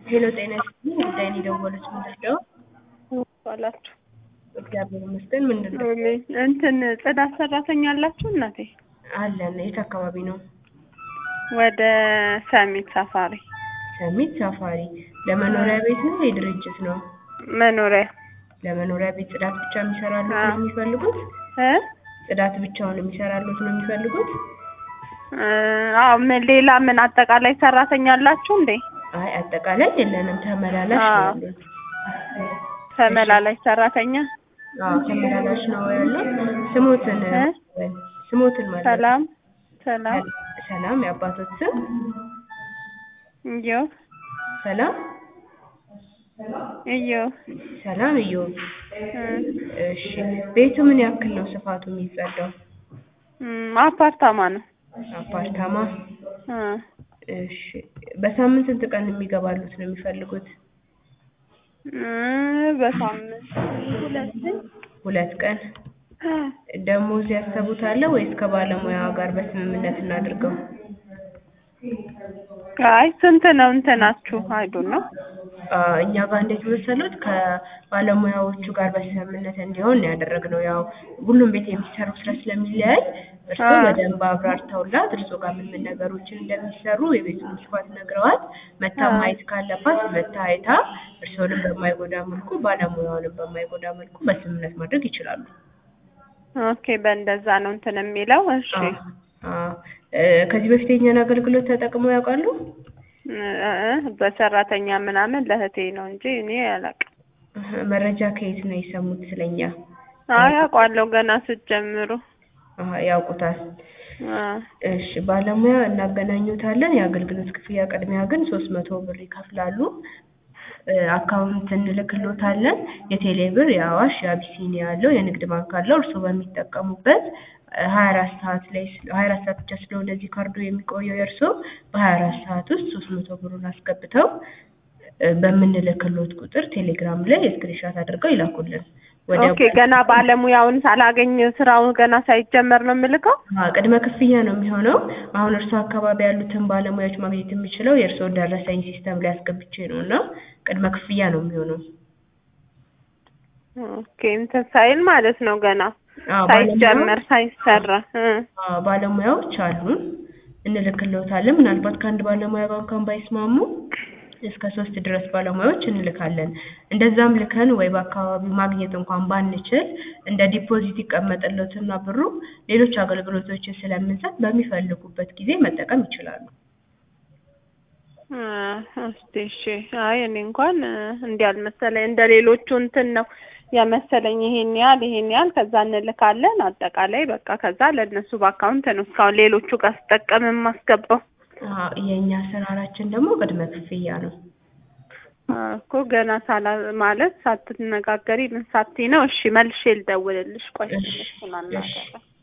ሄሎ ጤና ይስጥልኝ ጉዳይን የደወሉት ምንድነው? ዋላችሁ እግዚአብሔር ይመስገን። ምንድነው? እንትን ጽዳት ሰራተኛ አላችሁ እናቴ? አለን። የት አካባቢ ነው? ወደ ሰሚት ሳፋሪ። ሰሚት ሳፋሪ ለመኖሪያ ቤት ነው የድርጅት ነው? መኖሪያ። ለመኖሪያ ቤት ጽዳት ብቻ የሚሰራሉት ነው የሚፈልጉት? ጽዳት ብቻውን የሚሰራሉት ነው የሚፈልጉት? አዎ ሌላ ምን አጠቃላይ ሰራተኛ አላችሁ እንዴ? አይ አጠቃላይ የለንም፣ ተመላላሽ ነው ያሉት። ተመላላሽ ሰራተኛ? አዎ ተመላላሽ ነው ያለው። ስሞትን ማለት ሰላም ሰላም የአባቶት ስም እዮ ሰላም እዮ። እሺ ቤቱ ምን ያክል ነው ስፋቱ የሚጸዳው? አፓርታማ ነው። አፓርታማ። እሺ በሳምንት ስንት ቀን የሚገባሉት ነው የሚፈልጉት? በሳምንት ሁለት ቀን። ደሞዝ ያሰቡት አለ ወይስ ከባለሙያ ጋር በስምምነት እናድርገው? አይ ስንት ነው እንትናችሁ? አይዶን ነው እኛ ጋር እንዴት መሰሉት ከባለሙያዎቹ ጋር በስምምነት እንዲሆን ያደረግነው። ያው ሁሉም ቤት የሚሰሩ ስራ ስለሚለያይ እርሱ በደንብ አብራርተውላት እርሱ ጋር ምን ነገሮችን እንደሚሰሩ የቤቱን ስፋት ነግረዋት መታ ማየት ካለባት መታ አይታ እርሱንም በማይጎዳ መልኩ ባለሙያውንም በማይጎዳ መልኩ በስምምነት ማድረግ ይችላሉ። ኦኬ በእንደዛ ነው እንትን የሚለው። እሺ ከዚህ በፊት የኛን አገልግሎት ተጠቅመው ያውቃሉ? በሰራተኛ ምናምን ለህቴ ነው እንጂ እኔ አላውቅም። መረጃ ከየት ነው የሰሙት ስለኛ? አይ አውቃለሁ ገና ስትጀምሩ። ያውቁታል። እሺ ባለሙያ እናገናኙታለን። የአገልግሎት ክፍያ ቅድሚያ ግን 300 ብር ይከፍላሉ። አካውንት እንልክሎታለን። የቴሌ ብር፣ የአዋሽ፣ የአቢሲኒያ ያለው የንግድ ባንክ አለው። እርሱ በሚጠቀሙበት 24 ሰዓት ብቻ ስለሆነ እዚህ ካርዱ የሚቆየው የእርሱ በ24 ሰዓት ውስጥ 300 ብሩን አስገብተው በምንልክሎት ቁጥር ቴሌግራም ላይ ስክሪንሾት አድርገው ይላኩልን። ኦኬ ገና ባለሙያውን ሳላገኝ ስራው ገና ሳይጀመር ነው የምልከው? ቅድመ ክፍያ ነው የሚሆነው። አሁን እርሱ አካባቢ ያሉትን ባለሙያዎች ማግኘት የሚችለው የእርሱ ደረሰኝ ሲስተም ላይ አስገብቼ ነውና ቅድመ ክፍያ ነው የሚሆነው። ኦኬ እንትን ሳይል ማለት ነው ገና ሳይጀመር ሳይሰራ። ባለሙያዎች አሉን እንልክልዎታለን። ምናልባት ከአንድ ባለሙያ ጋር እንኳን ባይስማሙ እስከ 3 ድረስ ባለሙያዎች እንልካለን። እንደዛም ልከን ወይ በአካባቢው ማግኘት እንኳን ባንችል እንደ ዲፖዚት ይቀመጥልዎትና ብሩ ሌሎች አገልግሎቶችን ስለምንሰጥ በሚፈልጉበት ጊዜ መጠቀም ይችላሉ። እሺ አይ እኔ እንኳን እንዲያልመሰለኝ እንደሌሎቹ እንትን ነው ያመሰለኝ። ይሄን ያህል ከዛ እንልካለን አጠቃላይ በቃ ከዛ ለነሱ በአካውንት ነው እስካሁን ሌሎቹ ጋር ስጠቀም ማስገባው። የኛ አሰራራችን ደግሞ ቅድመ ክፍያ ነው እኮ ገና ማለት ሳትነጋገሪ ምን ሳትይ ነው? እሺ መልሼ ልደውልልሽ። ቆይ እሺ